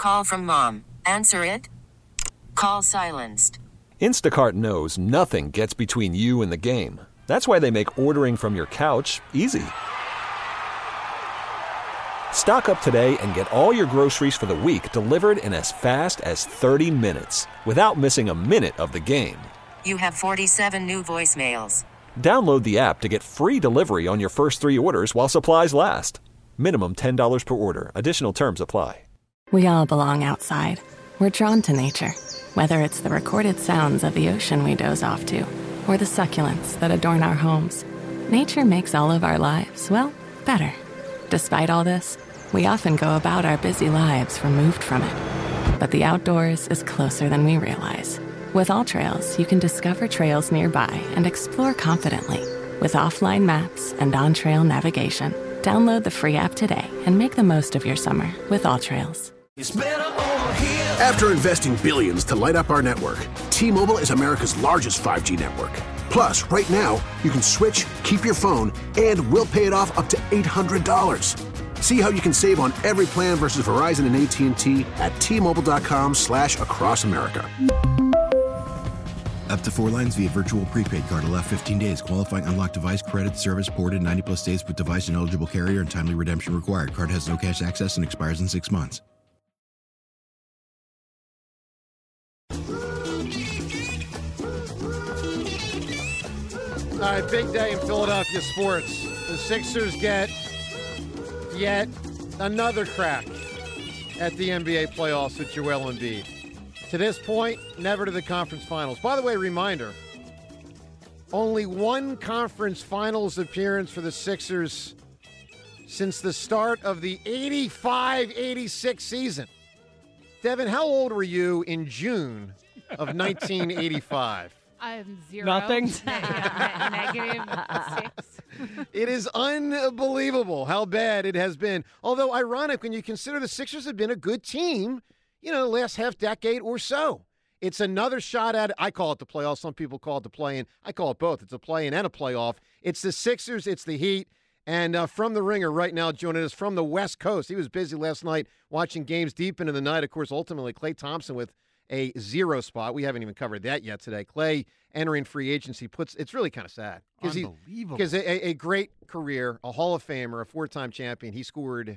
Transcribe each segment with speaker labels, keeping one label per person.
Speaker 1: Call from mom. Answer it. Call silenced.
Speaker 2: Instacart knows nothing gets between you and the game. That's why they make ordering from your couch easy. Stock up today and get all your groceries for the week delivered in as fast as 30 minutes without missing a minute of the game.
Speaker 1: You have 47 new voicemails.
Speaker 2: Download the app to get free delivery on your first 3 orders while supplies last. Minimum $10 per order. Additional terms apply.
Speaker 3: We all belong outside. We're drawn to nature, whether it's the recorded sounds of the ocean we doze off to, or the succulents that adorn our homes. Nature makes all of our lives, well, better. Despite all this, we often go about our busy lives removed from it. But the outdoors is closer than we realize. With AllTrails, you can discover trails nearby and explore confidently. With offline maps and on-trail navigation, download the free app today and make the most of your summer with AllTrails.
Speaker 4: After investing billions to light up our network, T-Mobile is America's largest 5G network. Plus, right now, you can switch, keep your phone, and we'll pay it off up to $800. See how you can save on every plan versus Verizon and AT&T at T-Mobile.com/across America.
Speaker 5: Up to 4 lines via virtual prepaid card. Allow 15 days. Qualifying unlocked device credit service ported 90+ states with device and eligible carrier and timely redemption required. Card has no cash access and expires in 6 months.
Speaker 6: All right, big day in Philadelphia sports. The Sixers get yet another crack at the NBA playoffs with Joel Embiid. To this point, never to the conference finals. By the way, reminder, only one conference finals appearance for the Sixers since the start of the 85-86 season. Devin, how old were you in June of 1985?
Speaker 7: I'm 0.
Speaker 8: Nothing.
Speaker 7: -6.
Speaker 6: It is unbelievable how bad it has been. Although ironic when you consider the Sixers have been a good team, the last half decade or so. It's another shot at it. I call it the playoffs. Some people call it the play-in. I call it both. It's a play-in and a playoff. It's the Sixers. It's the Heat. And from the Ringer right now, joining us from the West Coast. He was busy last night watching games deep into the night. Of course, ultimately, Klay Thompson with a 0 spot. We haven't even covered that yet today. Klay entering free agency it's really kind of sad.
Speaker 8: Unbelievable.
Speaker 6: Because a great career, a Hall of Famer, a 4-time champion. He scored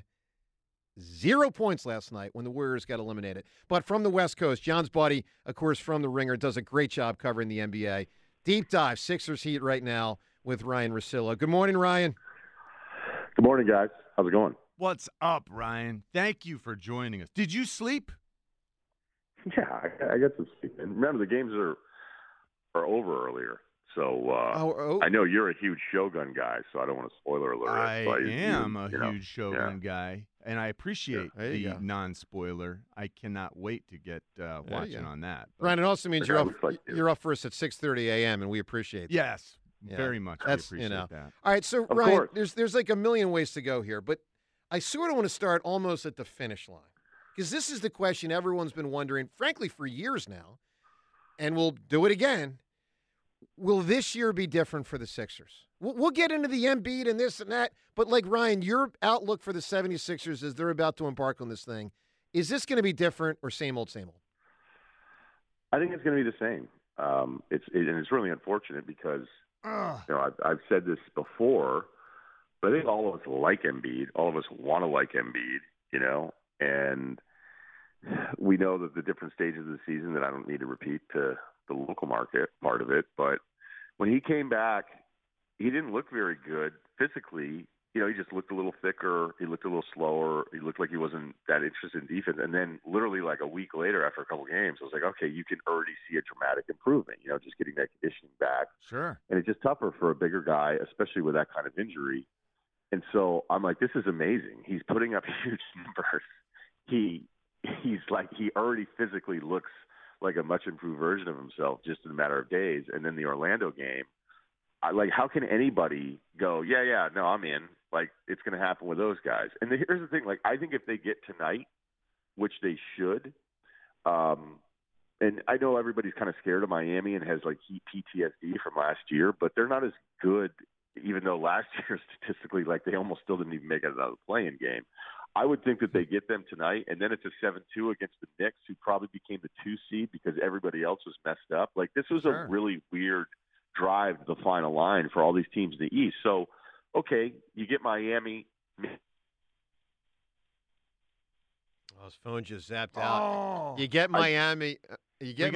Speaker 6: 0 points last night when the Warriors got eliminated. But from the West Coast, John's buddy, of course, from the Ringer, does a great job covering the NBA. Deep dive, Sixers Heat right now with Ryan Russillo. Good morning, Ryan.
Speaker 9: Good morning, guys. How's it going?
Speaker 8: What's up, Ryan? Thank you for joining us. Did you sleep?
Speaker 9: Yeah, I got some sleep. And remember, the games are over earlier. So I know you're a huge Shogun guy, so I don't want to spoiler alert.
Speaker 8: I am a huge Shogun guy, and I appreciate the non-spoiler. I cannot wait to get watching on that.
Speaker 6: But Ryan, it also means you're up for us at 6:30 a.m., and we appreciate that.
Speaker 8: Yes, very much. We appreciate that.
Speaker 6: All right, so Ryan, there's like a million ways to go here, but I sort of want to start almost at the finish line. Because this is the question everyone's been wondering, frankly, for years now, and we'll do it again. Will this year be different for the Sixers? We'll get into the Embiid and this and that, but like, Ryan, your outlook for the 76ers as they're about to embark on this thing, is this going to be different or same old, same old?
Speaker 9: I think it's going to be the same. It's really unfortunate because I've said this before, but I think all of us like Embiid. All of us want to like Embiid, and we know that the different stages of the season that I don't need to repeat to the local market part of it. But when he came back, he didn't look very good physically. He just looked a little thicker. He looked a little slower. He looked like he wasn't that interested in defense. And then literally like a week later after a couple of games, I was like, okay, you can already see a dramatic improvement, just getting that conditioning back.
Speaker 8: Sure.
Speaker 9: And it's just tougher for a bigger guy, especially with that kind of injury. And so I'm like, this is amazing. He's putting up huge numbers. He already physically looks like a much improved version of himself just in a matter of days. And then the Orlando game, how can anybody go, no, I'm in. It's going to happen with those guys. And here's the thing, I think if they get tonight, which they should, and I know everybody's kind of scared of Miami and has Heat PTSD from last year, but they're not as good, even though last year statistically, they almost still didn't even make it out of the play-in game. I would think that they get them tonight, and then it's a 7-2 against the Knicks, who probably became the 2 seed because everybody else was messed up. Like, this was a really weird drive to the final line for all these teams in the East. So, okay, you get Miami.
Speaker 6: Oh, his phone just zapped out. You get Miami. You get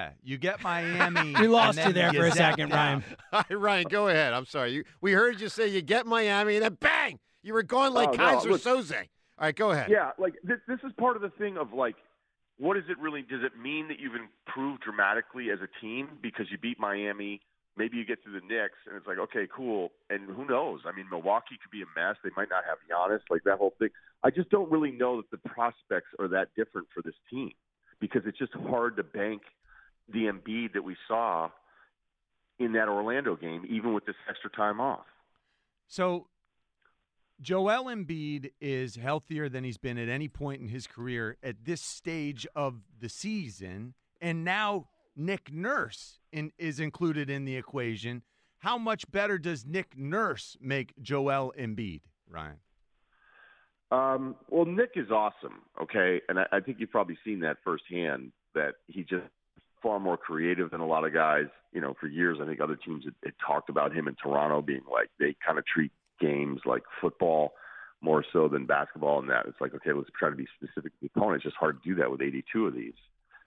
Speaker 7: Miami. We lost you there for a second, Ryan.
Speaker 6: Ryan, go ahead. I'm sorry. We heard you say you get Miami, and then bang, you were going like Kaiser Soze. All right, go ahead.
Speaker 9: Yeah, like this is part of the thing of like, what does it really? Does it mean that you've improved dramatically as a team because you beat Miami? Maybe you get to the Knicks, and it's like, okay, cool. And who knows? I mean, Milwaukee could be a mess. They might not have Giannis, like that whole thing. I just don't really know that the prospects are that different for this team because it's just hard to bank the Embiid that we saw in that Orlando game, even with this extra time off.
Speaker 8: So Joel Embiid is healthier than he's been at any point in his career at this stage of the season, and now Nick Nurse is included in the equation. How much better does Nick Nurse make Joel Embiid, Ryan?
Speaker 9: Well, Nick is awesome, okay? And I think you've probably seen that firsthand, that he just far more creative than a lot of guys. You know, for years, I think other teams had talked about him in Toronto being like, they kind of treat games like football more so than basketball, and that it's like, okay, let's try to be specific to the opponent. It's just hard to do that with 82 of these.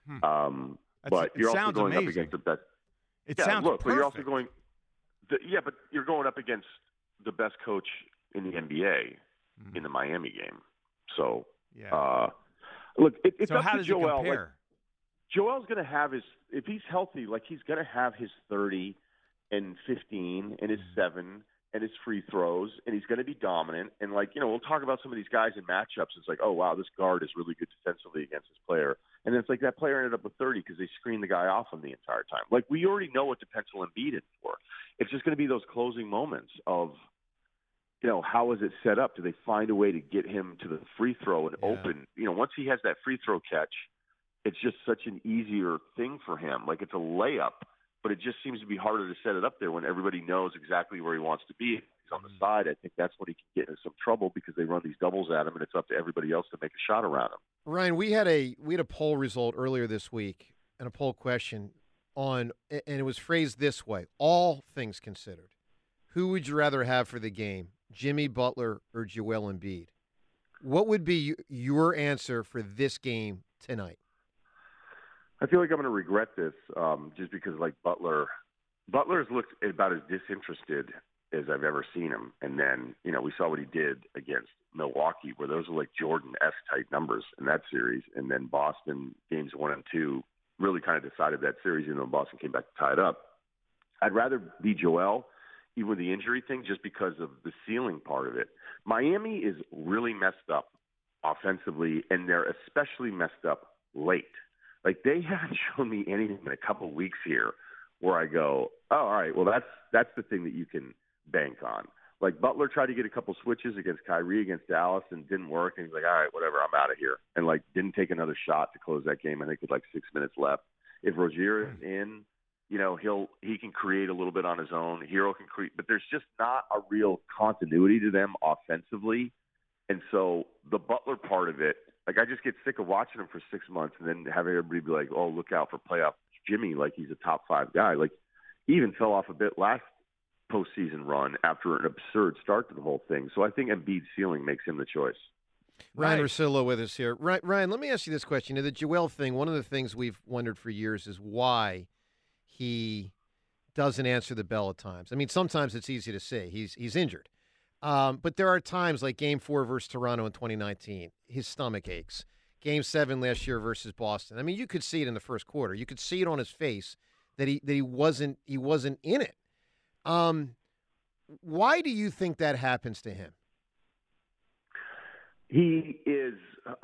Speaker 9: But you're also going up against the best.
Speaker 8: Sounds
Speaker 9: look,
Speaker 8: perfect.
Speaker 9: but you're also going. But you're going up against the best coach in the NBA in the Miami game. So, look, it's
Speaker 8: so
Speaker 9: up
Speaker 8: how
Speaker 9: to
Speaker 8: does
Speaker 9: Joel.
Speaker 8: it compare?
Speaker 9: Like, Joel's going to have if he's healthy, like he's going to have his 30 and 15 and his 7 and his free throws, and he's going to be dominant. And, like, you know, we'll talk about some of these guys in matchups. It's like, oh, wow, this guard is really good defensively against this player. And then it's like that player ended up with 30 because they screened the guy off him the entire time. Like, we already know what to pencil Embiid in for. It's just going to be those closing moments of, you know, how is it set up? Do they find a way to get him to the free throw and open? You know, once he has that free throw catch, it's just such an easier thing for him. Like, it's a layup. But it just seems to be harder to set it up there when everybody knows exactly where he wants to be. If he's on the side, I think that's when he can get into some trouble because they run these doubles at him, and it's up to everybody else to make a shot around him.
Speaker 6: Ryan, we had a poll result earlier this week and a poll question and it was phrased this way: all things considered, who would you rather have for the game, Jimmy Butler or Joel Embiid? What would be your answer for this game tonight?
Speaker 9: I feel like I'm going to regret this just because, like, Butler's looked about as disinterested as I've ever seen him. And then, you know, we saw what he did against Milwaukee, where those were like Jordan-esque type numbers in that series. And then Boston, games 1 and 2, really kind of decided that series, even though Boston came back to tie it up. I'd rather be Joel, even with the injury thing, just because of the ceiling part of it. Miami is really messed up offensively, and they're especially messed up late. Like, they haven't shown me anything in a couple of weeks here where I go, oh, all right, well, that's the thing that you can bank on. Like, Butler tried to get a couple switches against Kyrie against Dallas and didn't work, and he's like, all right, whatever, I'm out of here. And, like, didn't take another shot to close that game, I think, with like 6 minutes left. If Rozier is in, you know, he can create a little bit on his own. Hero can create, but there's just not a real continuity to them offensively. And so the Butler part of it, like, I just get sick of watching him for 6 months and then having everybody be like, oh, look out for playoff Jimmy, like he's a top 5 guy. Like, he even fell off a bit last postseason run after an absurd start to the whole thing. So I think Embiid's ceiling makes him the choice.
Speaker 6: Ryan Russillo with us here. Ryan, let me ask you this question. The Joel thing, one of the things we've wondered for years is why he doesn't answer the bell at times. I mean, sometimes it's easy to say he's injured. But there are times like Game 4 versus Toronto in 2019, his stomach aches. Game 7 last year versus Boston. I mean, you could see it in the first quarter. You could see it on his face that he wasn't in it. Why do you think that happens to him?
Speaker 9: He is.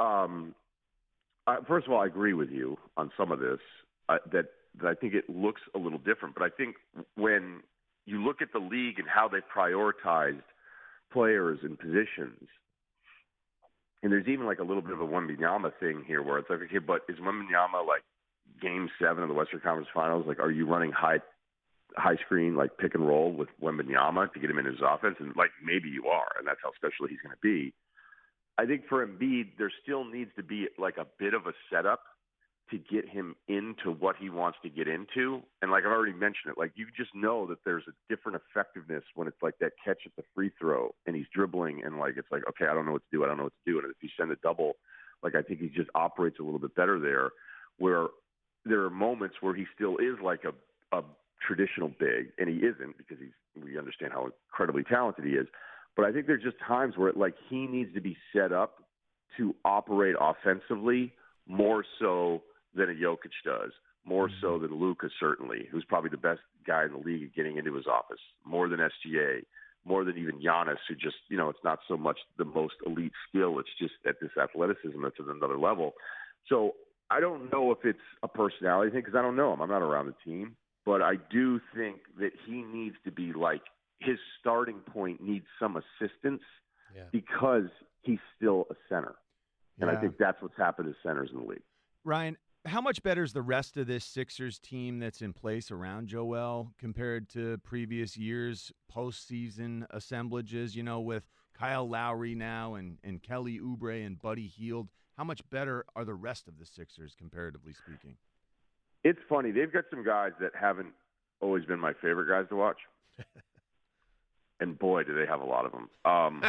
Speaker 9: First of all, I agree with you on some of this. That I think it looks a little different. But I think when you look at the league and how they prioritized players and positions, and there's even like a little bit of a Wembanyama thing here where it's like, okay, but is Wembanyama like Game 7 of the Western Conference Finals? Like, are you running high screen, like pick and roll with Wembanyama to get him in his offense? And like, maybe you are, and that's how special he's going to be. I think for Embiid, there still needs to be like a bit of a setup to get him into what he wants to get into. And like I've already mentioned it, like you just know that there's a different effectiveness when it's like that catch at the free throw and he's dribbling and like it's like, okay, I don't know what to do. I don't know what to do. And if you send a double, like I think he just operates a little bit better there, where there are moments where he still is like a traditional big, and he isn't because we understand how incredibly talented he is. But I think there's just times where like he needs to be set up to operate offensively more so than a Jokic does, more so than Luka certainly, who's probably the best guy in the league at getting into his office, more than SGA, more than even Giannis, who just, it's not so much the most elite skill, it's just at this athleticism that's at another level. So I don't know if it's a personality thing because I don't know him. I'm not around the team. But I do think that he needs to be like his starting point needs some assistance because he's still a center. And I think that's what's happened to centers in the league.
Speaker 8: Ryan, how much better is the rest of this Sixers team that's in place around Joel compared to previous years' postseason assemblages, with Kyle Lowry now and Kelly Oubre and Buddy Hield? How much better are the rest of the Sixers, comparatively speaking?
Speaker 9: It's funny. They've got some guys that haven't always been my favorite guys to watch. And boy, do they have a lot of them.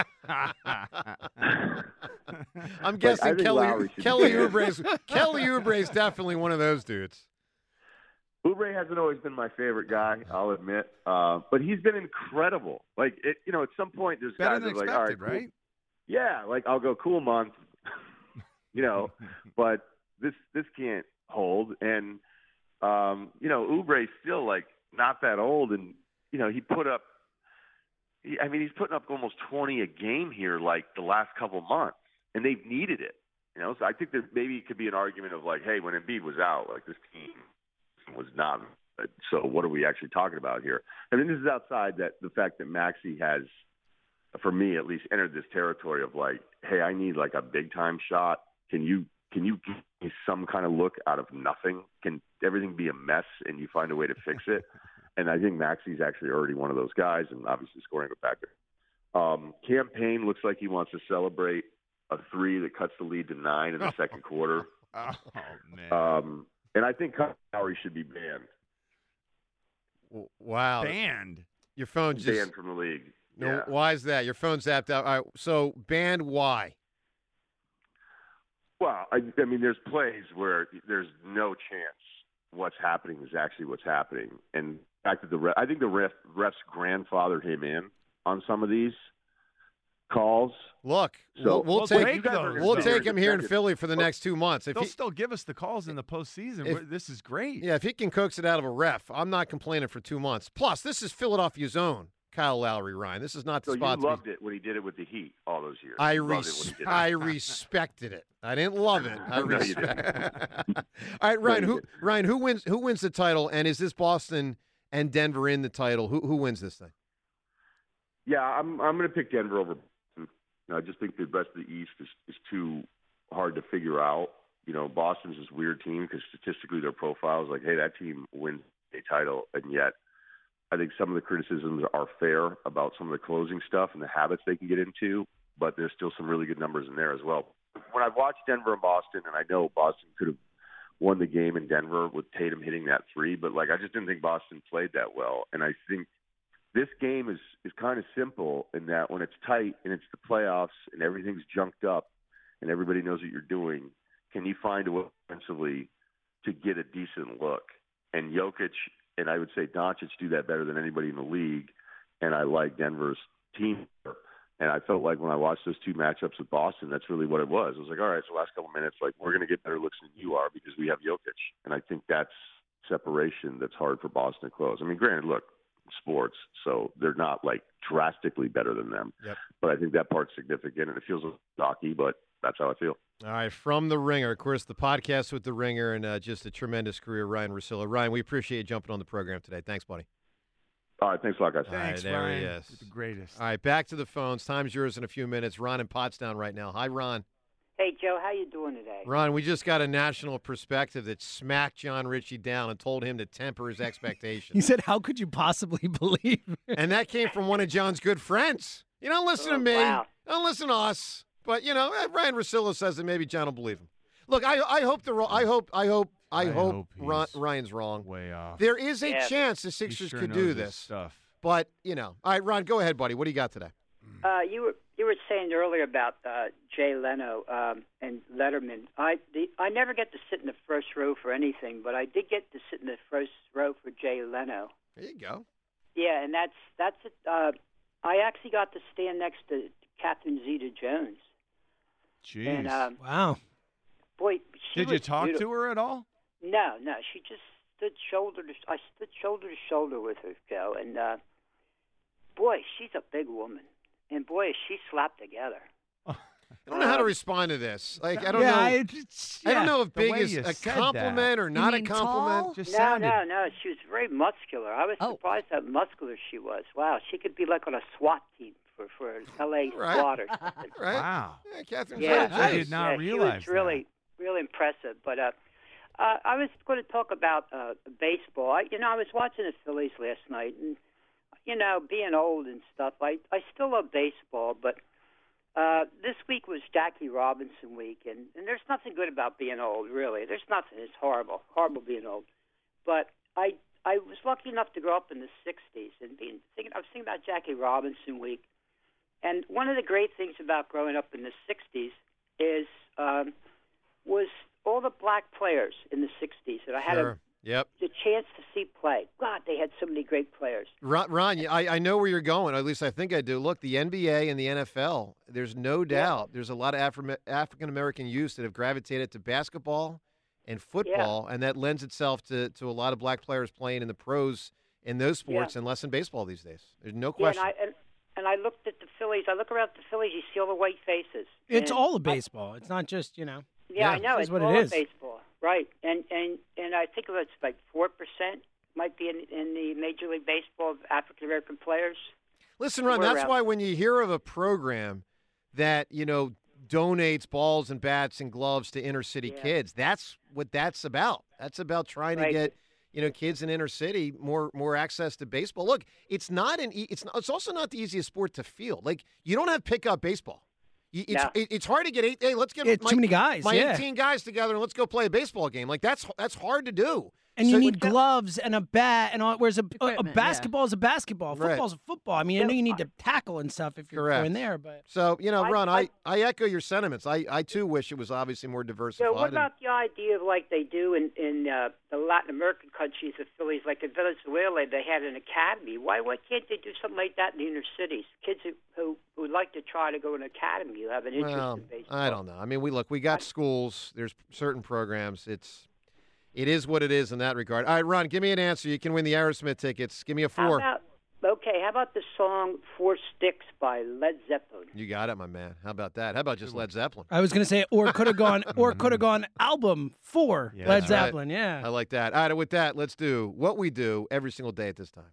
Speaker 6: I'm guessing Kelly Oubre is definitely one of those dudes.
Speaker 9: Oubre hasn't always been my favorite guy, I'll admit. But he's been incredible. Like, at some point there's
Speaker 8: better
Speaker 9: guys that are like, all right, cool.
Speaker 8: Right?
Speaker 9: Yeah, like I'll go cool month, but this can't hold. And, Oubre's still like not that old. And, he put up, he's putting up almost 20 a game here, like the last couple months, and they've needed it. So I think that maybe it could be an argument of like, hey, when Embiid was out, like this team was not. So what are we actually talking about here? I mean, this is outside the fact that Maxey has, for me at least, entered this territory of like, hey, I need like a big time shot. Can you give me some kind of look out of nothing? Can everything be a mess and you find a way to fix it? And I think Maxey's actually already one of those guys, and obviously scoring a factor. Cam Payne looks like he wants to celebrate a three that cuts the lead to 9 in the second quarter.
Speaker 8: Oh, man.
Speaker 9: And I think Kyle Lowry should be banned.
Speaker 6: Wow.
Speaker 8: Banned?
Speaker 6: Your phone just...
Speaker 9: Banned from the league.
Speaker 6: No,
Speaker 9: yeah.
Speaker 6: Why is that? Your phone's zapped out. All right, so banned why?
Speaker 9: Well, I mean, there's plays where there's no chance what's happening is actually what's happening. And the fact that I think the refs grandfathered him in on some of these calls.
Speaker 6: Look,
Speaker 9: so
Speaker 6: we'll take him here in Philly for the next 2 months.
Speaker 8: They'll still give us the calls in the postseason. This is great.
Speaker 6: Yeah, if he can coax it out of a ref, I'm not complaining for 2 months. Plus, this is Philadelphia's own Kyle Lowry, Ryan. This is not the spot.
Speaker 9: You loved it when he did it with the Heat all those years.
Speaker 6: I respected it. I didn't love it. I respected it. All right, Ryan. Who wins the title? And is this Boston and Denver in the title? Who wins this thing?
Speaker 9: Yeah, I'm going to pick Denver over Boston. I just think the rest of the East is too hard to figure out. Boston's this weird team because statistically their profile is like, hey, that team wins a title, and yet I think some of the criticisms are fair about some of the closing stuff and the habits they can get into, but there's still some really good numbers in there as well. When I watched Denver and Boston, and I know Boston could have won the game in Denver with Tatum hitting that three, but I just didn't think Boston played that well. And I think this game is kind of simple in that when it's tight and it's the playoffs and everything's junked up and everybody knows what you're doing, can you find a way offensively to get a decent look? And Jokic and I would say Doncic do that better than anybody in the league, and I like Denver's team. And I felt like when I watched those two matchups with Boston, that's really what it was. I was like, all right, so last couple minutes, we're going to get better looks than you are because we have Jokic. And I think that's separation that's hard for Boston to close. I mean, granted, look, sports, so they're not drastically better than them.
Speaker 6: Yep.
Speaker 9: But I think that part's significant, and it feels a little stocky, but that's how I feel.
Speaker 6: All right, from The Ringer, of course, the podcast with The Ringer, and just a tremendous career, Ryan Russillo. Ryan, we appreciate you jumping on the program today. Thanks, buddy.
Speaker 9: All right, thanks a lot, guys.
Speaker 8: Thanks,
Speaker 6: there
Speaker 8: Ryan.
Speaker 6: he is.
Speaker 8: You're the greatest.
Speaker 6: All right, back to the phones. Time's yours in a few minutes. Ron in Pottstown right now. Hi, Ron.
Speaker 10: Hey, Joe, how you doing today?
Speaker 6: Ron, we just got a national perspective that smacked John Ritchie down and told him to temper his expectations.
Speaker 7: He said, how could you possibly believe it?
Speaker 6: And that came from one of John's good friends. You don't listen to me.
Speaker 10: Wow.
Speaker 6: Don't listen to us. But Ryan Russillo says that maybe John will believe him. Look, I hope Ryan's wrong.
Speaker 8: Way off.
Speaker 6: There is a chance the Sixers could do this
Speaker 8: stuff.
Speaker 6: But all right, Ron, go ahead, buddy. What do you got today?
Speaker 10: You were saying earlier about Jay Leno and Letterman. I never get to sit in the first row for anything, but I did get to sit in the first row for Jay Leno.
Speaker 6: There you go.
Speaker 10: Yeah, and that's it. I actually got to stand next to Catherine Zeta-Jones.
Speaker 8: Jeez.
Speaker 10: And,
Speaker 11: wow.
Speaker 10: Boy,
Speaker 8: did you talk to her at all?
Speaker 10: No. She just stood shoulder to shoulder with her, Joe. And boy, she's a big woman. And boy, is she slapped together.
Speaker 6: I don't know how to respond to this. Like, I don't know. I don't know if big is a compliment or not a compliment.
Speaker 10: No. She was very muscular. I was surprised how muscular she was. Wow, she could be like on a SWAT team for L.A. SWAT or something.
Speaker 6: Right.
Speaker 8: Wow.
Speaker 6: Yeah, Catherine.
Speaker 8: I did not realize
Speaker 10: she was really impressive. But I was going to talk about baseball. I was watching the Phillies last night, and being old and stuff, I still love baseball, but this week was Jackie Robinson week, and there's nothing good about being old, really. There's nothing. It's horrible being old. But I was lucky enough to grow up in the 60s, and I was thinking about Jackie Robinson week, and one of the great things about growing up in the 60s was all the black players in the 60s that I had the chance to see play. God, they had so many great players.
Speaker 6: Ron, I know where you're going. At least I think I do. Look, the NBA and the NFL, there's no doubt there's a lot of African-American youths that have gravitated to basketball and football, and that lends itself to a lot of black players playing in the pros in those sports and less in baseball these days. There's no question.
Speaker 10: And I looked at the Phillies. I look around at the Phillies, you see all the white faces.
Speaker 11: It's all of baseball. It's not just,
Speaker 10: Yeah, I know.
Speaker 11: It's
Speaker 10: what
Speaker 11: all
Speaker 10: it is. Baseball. Right, and I think it's like 4% might be in the Major League Baseball of African American players.
Speaker 6: Listen, Ron, that's why when you hear of a program that donates balls and bats and gloves to inner city kids, that's what that's about. That's about trying to get kids in inner city more access to baseball. Look, it's also not the easiest sport to field. Like, you don't have pickup baseball. It's hard to get let's get
Speaker 11: too many guys.
Speaker 6: 18 guys together and let's go play a baseball game. Like, that's hard to do.
Speaker 11: And you need gloves and a bat and all. Whereas a basketball is a basketball, football is a football. I mean, I know you need to tackle and stuff if you're going there, but
Speaker 6: so Ron, I echo your sentiments. I too wish it was obviously more diversified.
Speaker 10: So, what about the idea of like they do in the Latin American countries, the Phillies, like in Venezuela, they had an academy. Why can't they do something like that in the inner cities? Kids who would like to try to go to an academy, who have an interest in baseball.
Speaker 6: I don't know. I mean, we got schools. There's certain programs. It is what it is in that regard. All right, Ron, give me an answer. You can win the Aerosmith tickets. Give me a 4.
Speaker 10: How about the song 4 Sticks by Led Zeppelin?
Speaker 6: You got it, my man. How about that? How about just Led Zeppelin?
Speaker 11: I was going to say, or could have gone album 4 Led Zeppelin.
Speaker 6: Right.
Speaker 11: Yeah.
Speaker 6: I like that. All right, with that, let's do what we do every single day at this time.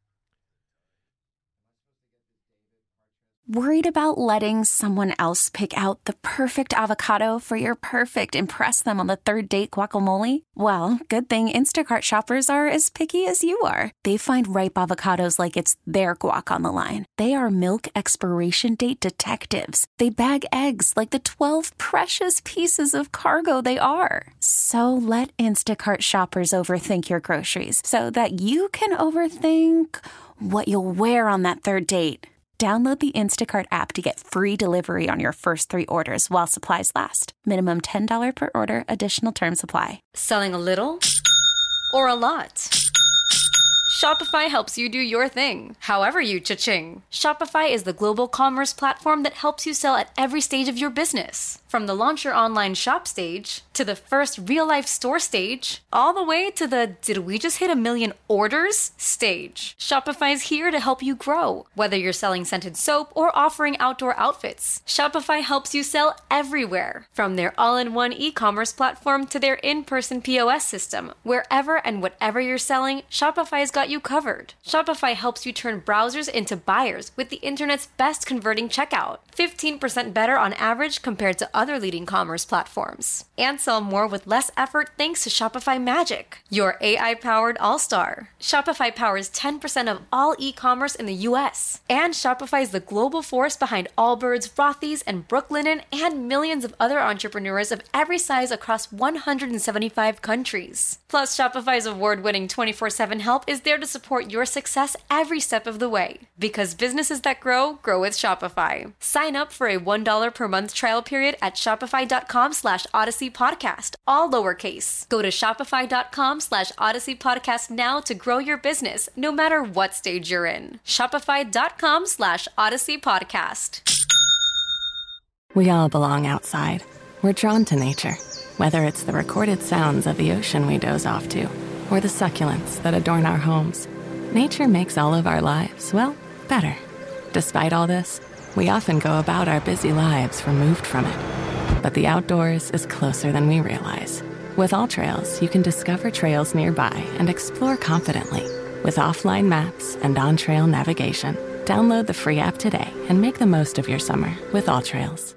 Speaker 12: Worried about letting someone else pick out the perfect avocado for your perfect impress them on the third date guacamole? Well, good thing Instacart shoppers are as picky as you are. They find ripe avocados like it's their guac on the line. They are milk expiration date detectives. They bag eggs like the 12 precious pieces of cargo they are. So let Instacart shoppers overthink your groceries so that you can overthink what you'll wear on that third date. Download the Instacart app to get free delivery on your first 3 orders while supplies last. Minimum $10 per order. Additional terms apply.
Speaker 13: Selling a little or a lot? Shopify helps you do your thing, however you cha-ching. Shopify is the global commerce platform that helps you sell at every stage of your business. From the launch your online shop stage, to the first real-life store stage, all the way to the did we just hit 1 million orders stage. Shopify's here to help you grow. Whether you're selling scented soap or offering outdoor outfits, Shopify helps you sell everywhere. From their all-in-one e-commerce platform to their in-person POS system, wherever and whatever you're selling, Shopify's got you covered. Shopify helps you turn browsers into buyers with the internet's best converting checkout. 15% better on average compared to other leading commerce platforms. And sell more with less effort thanks to Shopify Magic, your AI-powered all-star. Shopify powers 10% of all e-commerce in the U.S. And Shopify is the global force behind Allbirds, Rothy's, and Brooklinen, and millions of other entrepreneurs of every size across 175 countries. Plus, Shopify's award-winning 24/7 help is there to support your success every step of the way. Because businesses that grow with Shopify. Sign up for a $1 per month trial period at shopify.com/Odyssey Podcast, all lowercase. Go to shopify.com/Odyssey Podcast now to grow your business, no matter what stage you're in. Shopify.com/Odyssey Podcast.
Speaker 3: We all belong outside. We're drawn to nature, whether it's the recorded sounds of the ocean we doze off to, or the succulents that adorn our homes. Nature makes all of our lives, well, better. Despite all this, we often go about our busy lives removed from it. But the outdoors is closer than we realize. With AllTrails, you can discover trails nearby and explore confidently. With offline maps and on-trail navigation, download the free app today and make the most of your summer with AllTrails.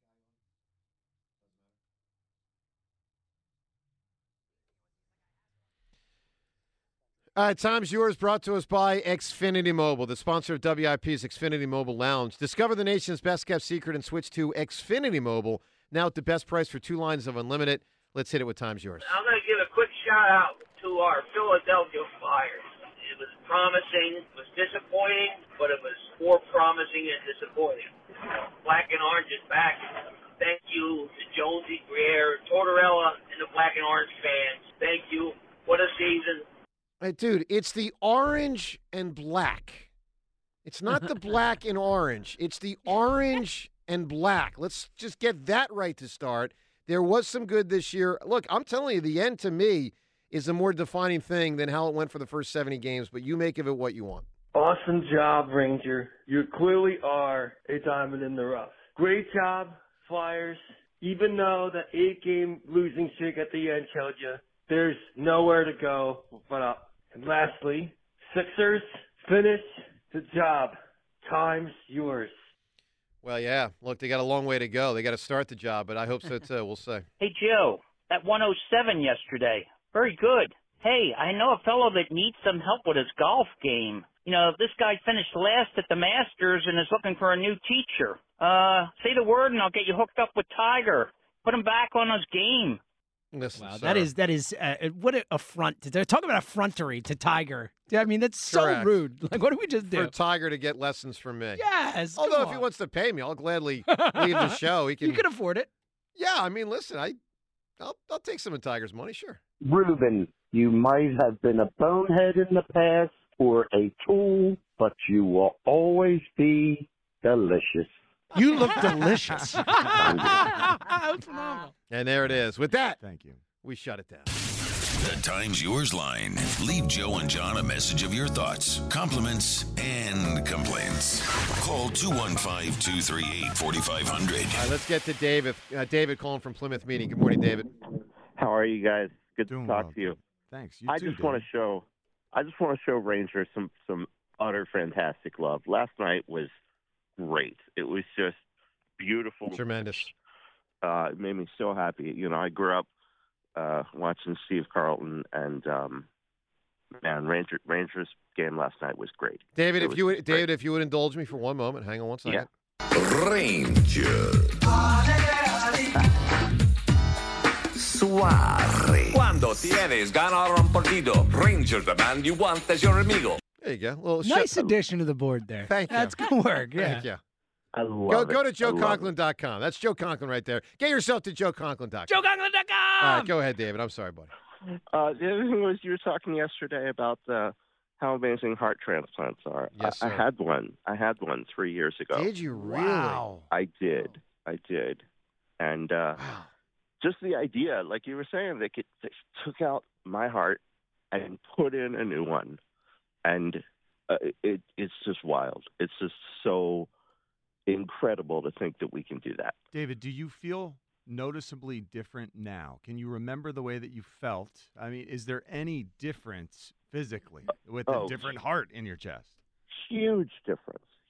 Speaker 6: All right, time's yours, brought to us by Xfinity Mobile, the sponsor of WIP's Xfinity Mobile Lounge. Discover the nation's best-kept secret and switch to Xfinity Mobile, now at the best price for 2 lines of unlimited. Let's hit it with time's yours.
Speaker 14: I'm going to give a quick shout-out to our Philadelphia Flyers. It was promising, it was disappointing, but it was more promising and disappointing. Black and Orange is back. Thank you to Jonesy, Greer, Tortorella, and the Black and Orange fans. Thank you. What a season.
Speaker 6: Hey, dude, it's the orange and black. It's not the black and orange. It's the orange and black. Let's just get that right to start. There was some good this year. Look, I'm telling you, the end to me is a more defining thing than how it went for the first 70 games, but you make of it what you want.
Speaker 15: Awesome job, Ranger. You clearly are a diamond in the rough. Great job, Flyers. Even though that 8-game losing streak at the end showed you there's nowhere to go but up. And lastly, Sixers, finish the job. Time's yours.
Speaker 6: Well, yeah. Look, they got a long way to go. They got to start the job, but I hope so too. We'll see.
Speaker 16: Hey, Joe, that 107 yesterday, very good. Hey, I know a fellow that needs some help with his golf game. You know, this guy finished last at the Masters and is looking for a new teacher. Say the word and I'll get you hooked up with Tiger. Put him back on his game.
Speaker 6: Listen,
Speaker 11: wow,
Speaker 6: sir.
Speaker 11: that is what an affront. Talk about effrontery to Tiger. I mean, that's so
Speaker 6: Correct.
Speaker 11: rude. Like, what did we just do?
Speaker 6: For Tiger to get lessons from me.
Speaker 11: Yes.
Speaker 6: Although if he wants to pay me, I'll gladly leave the show. He can.
Speaker 11: You can afford it.
Speaker 6: Yeah, I mean, listen, I'll take some of Tiger's money, sure.
Speaker 17: Ruben, you might have been a bonehead in the past or a tool, but you will always be delicious.
Speaker 11: You look delicious.
Speaker 6: That's phenomenal. And there it is. With that,
Speaker 8: thank you.
Speaker 6: We shut it down.
Speaker 18: The Time's Yours line. Leave Joe and John a message of your thoughts, compliments, and complaints. Call 215-238-4500.
Speaker 6: All right, let's get to David. David calling from Plymouth Meeting. Good morning, David.
Speaker 19: How are you guys? Good to talk
Speaker 8: well.
Speaker 19: to you.
Speaker 8: Thanks.
Speaker 19: I just want to show Rangers some utter fantastic love. Last night was great. It was just beautiful.
Speaker 6: Tremendous.
Speaker 19: It made me so happy. You know, I grew up watching Steve Carlton, and man, Rangers game last night was great.
Speaker 6: David, if you would indulge me for one moment, hang on one second.
Speaker 18: Yeah. Ranger.
Speaker 20: Suave. Cuando tienes ganar un partido, Ranger demand you want as your amigo.
Speaker 6: There you go. Well,
Speaker 11: nice addition to the board there.
Speaker 6: Thank you.
Speaker 11: That's good work. Yeah.
Speaker 6: Thank you.
Speaker 19: I love
Speaker 6: Go to
Speaker 19: it.
Speaker 6: JoeConklin.com. That's Joe Conklin right there. Get yourself to JoeConklin.com.
Speaker 11: JoeConklin.com.
Speaker 6: All right, go ahead, David. I'm sorry, buddy.
Speaker 19: The other thing was you were talking yesterday about how amazing heart transplants are.
Speaker 6: Yes,
Speaker 19: I
Speaker 6: sir.
Speaker 19: had one. I had one 3 years ago.
Speaker 6: Did you really?
Speaker 11: Wow.
Speaker 19: I did. And just the idea, like you were saying, they took out my heart and put in a new one. And it's just wild. It's just so incredible to think that we can do that.
Speaker 8: David, do you feel noticeably different now? Can you remember the way that you felt? I mean, is there any difference physically with a different heart in your chest?
Speaker 19: Huge difference.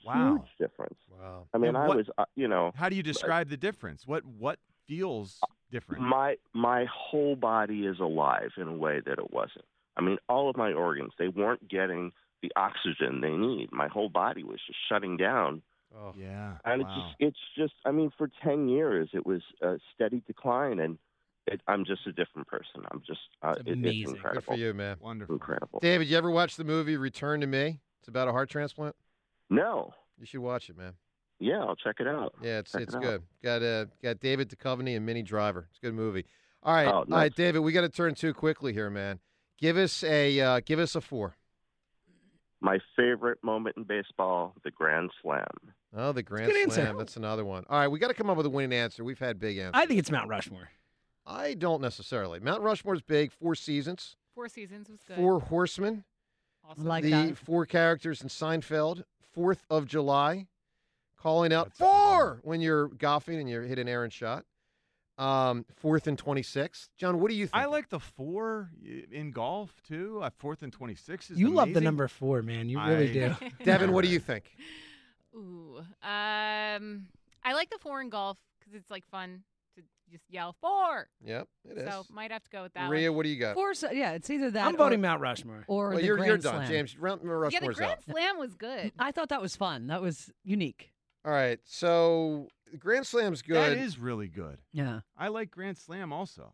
Speaker 8: Wow.
Speaker 19: Huge difference.
Speaker 6: Wow.
Speaker 19: I mean,
Speaker 8: And
Speaker 19: I
Speaker 8: what-
Speaker 19: was,
Speaker 8: How do you describe the difference? What feels different?
Speaker 19: My whole body is alive in a way that it wasn't. I mean, all of my organs, they weren't getting the oxygen they need. My whole body was just shutting down.
Speaker 6: Oh,
Speaker 8: yeah.
Speaker 19: And it's just, I mean, for 10 years, it was a steady decline, and I'm just a different person. I'm just, it's incredible.
Speaker 6: Good for you, man.
Speaker 8: Wonderful.
Speaker 19: Incredible.
Speaker 6: David, you ever watch the movie Return to Me? It's about a heart transplant.
Speaker 19: No.
Speaker 6: You should watch it, man.
Speaker 19: Yeah, I'll check it out.
Speaker 6: Yeah, it's
Speaker 19: Check it out.
Speaker 6: good. Got David Duchovny and Minnie Driver. It's a good movie. All right,
Speaker 19: Oh,
Speaker 6: all
Speaker 19: nice.
Speaker 6: right, David. We got to turn too quickly here, man. Give us a 4.
Speaker 19: My favorite moment in baseball, the Grand Slam.
Speaker 6: Oh, the Grand
Speaker 11: good answer.
Speaker 6: Slam. That's another one. All right, we got to come up with a winning answer. We've had big answers.
Speaker 11: I think it's Mount Rushmore.
Speaker 6: I don't necessarily. Mount Rushmore's big. 4 seasons.
Speaker 2: 4 seasons was good.
Speaker 6: 4 horsemen.
Speaker 2: Awesome.
Speaker 21: Like
Speaker 6: the
Speaker 21: that.
Speaker 6: 4 characters in Seinfeld. 4th of July. Calling out 4 when you're golfing and you're hitting an errant shot. 4th and 26th. John, what do you think?
Speaker 8: I like the 4 in golf too. 4th and 26 is
Speaker 11: You love the
Speaker 8: amazing.
Speaker 11: number 4, man. You really do.
Speaker 6: Devin, what do you think?
Speaker 2: Ooh. I like the 4 in golf because it's like fun to just yell 4.
Speaker 6: Yep, it is.
Speaker 2: So might have to go with that.
Speaker 6: Maria,
Speaker 2: one.
Speaker 6: what do you got?
Speaker 21: Yeah, it's either that.
Speaker 11: I'm voting Mount Rushmore.
Speaker 21: Or
Speaker 6: Well,
Speaker 21: the
Speaker 6: you're
Speaker 21: Grand
Speaker 6: done,
Speaker 21: Slam.
Speaker 6: James. Mount
Speaker 2: Yeah, the
Speaker 6: Rushmore's
Speaker 2: Grand
Speaker 6: out.
Speaker 2: Slam was good.
Speaker 21: I thought that was fun. That was unique.
Speaker 6: All right, so the Grand Slam's good.
Speaker 8: That is really good.
Speaker 21: Yeah.
Speaker 8: I like Grand Slam also.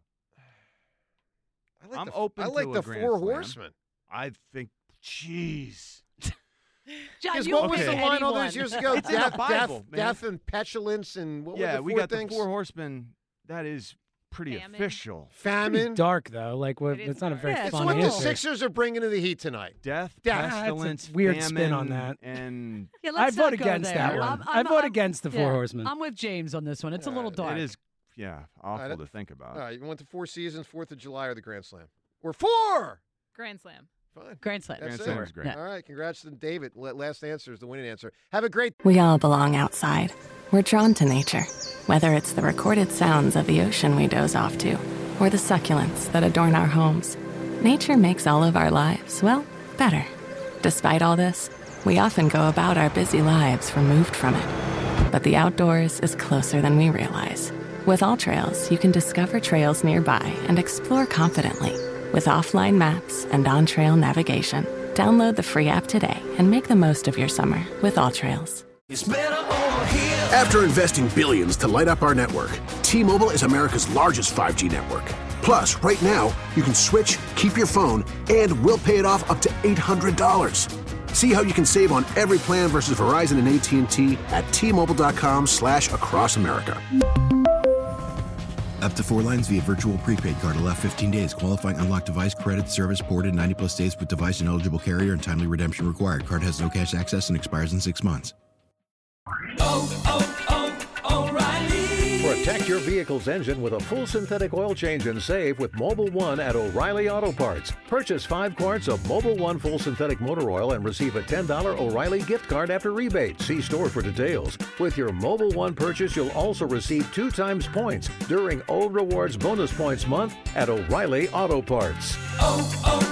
Speaker 6: I like
Speaker 8: I'm
Speaker 6: the,
Speaker 8: open
Speaker 6: I like
Speaker 8: to
Speaker 6: the
Speaker 8: a Grand
Speaker 6: 4
Speaker 8: Slam.
Speaker 6: horsemen.
Speaker 8: I think, jeez.
Speaker 21: John,
Speaker 6: Because
Speaker 21: you
Speaker 6: what
Speaker 21: don't
Speaker 6: was the
Speaker 21: pick
Speaker 6: line all
Speaker 21: anyone.
Speaker 6: those years ago?
Speaker 8: It's in the Bible, man.
Speaker 6: death and petulance and what were
Speaker 8: Yeah,
Speaker 6: the
Speaker 8: we
Speaker 6: 4
Speaker 8: got
Speaker 6: things?
Speaker 8: the 4 horsemen. That is pretty
Speaker 2: Famine.
Speaker 8: official.
Speaker 11: Pretty
Speaker 6: Famine.
Speaker 11: dark though. Like what?
Speaker 2: It is
Speaker 11: It's not a very
Speaker 21: dark. Yeah, it's
Speaker 6: It's
Speaker 11: fun
Speaker 6: what the
Speaker 11: answer.
Speaker 6: Sixers are bringing to the Heat tonight.
Speaker 8: Death,
Speaker 6: Death.
Speaker 8: pestilence,
Speaker 11: That's a weird spin on
Speaker 8: famine,
Speaker 11: that.
Speaker 8: and
Speaker 21: Yeah,
Speaker 11: I
Speaker 21: let's
Speaker 11: vote
Speaker 21: not go
Speaker 11: against that
Speaker 21: there.
Speaker 11: one. I vote against the 4
Speaker 21: yeah,
Speaker 11: horsemen.
Speaker 21: I'm with James on this one. It's a little dark.
Speaker 8: it is, yeah, awful to think about.
Speaker 6: All right, you want the 4 seasons, 4th of July, or the Grand Slam? Or 4!
Speaker 2: Grand Slam.
Speaker 6: Fine.
Speaker 21: Grand Slam.
Speaker 6: That's
Speaker 8: Grand
Speaker 6: it.
Speaker 8: Slam is great.
Speaker 21: Yeah.
Speaker 6: All right, congrats to David. Last answer is the winning answer. Have a great
Speaker 3: We all belong outside. We're drawn to nature, whether it's the recorded sounds of the ocean we doze off to, or the succulents that adorn our homes. Nature makes all of our lives, well, better. Despite all this, we often go about our busy lives removed from it. But the outdoors is closer than we realize. With AllTrails, you can discover trails nearby and explore confidently. With offline maps and on-trail navigation, download the free app today and make the most of your summer with AllTrails.
Speaker 4: After investing billions to light up our network, T-Mobile is America's largest 5G network. Plus, right now, you can switch, keep your phone, and we'll pay it off up to $800. See how you can save on every plan versus Verizon and AT&T at T-Mobile.com/across America.
Speaker 5: Up to 4 lines via virtual prepaid card. Allow 15 days. Qualifying unlocked device credit service ported 90+ days with device and eligible carrier and timely redemption required. Card has no cash access and expires in 6 months.
Speaker 22: Protect your vehicle's engine with a full synthetic oil change and save with Mobil 1 at O'Reilly Auto Parts. Purchase 5 quarts of Mobil 1 full synthetic motor oil and receive a $10 O'Reilly gift card after rebate. See store for details. With your Mobil 1 purchase, you'll also receive 2 times points during O Rewards Bonus Points Month at O'Reilly Auto Parts.